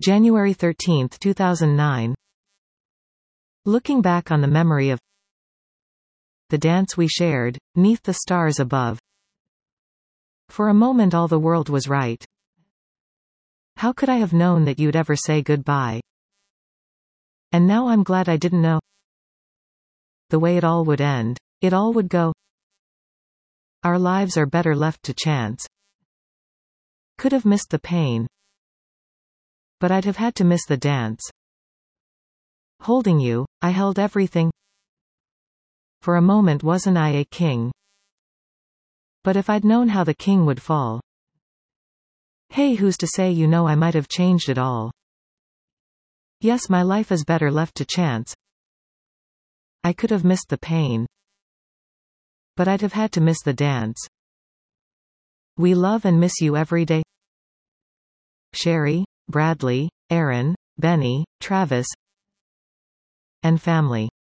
January 13, 2009. Looking back on the memory of the dance we shared, 'neath the stars above. For a moment all the world was right. How could I have known that you'd ever say goodbye? And now I'm glad I didn't know the way it all would end. It all would go. Our lives are better left to chance. Could have missed the pain, but I'd have had to miss the dance. Holding you, I held everything. For a moment wasn't I a king? But if I'd known how the king would fall. Hey, who's to say? I might have changed it all. Yes, my life is better left to chance. I could have missed the pain, but I'd have had to miss the dance. We love and miss you every day. Sherry, Bradley, Aaron, Benny, Travis, and family.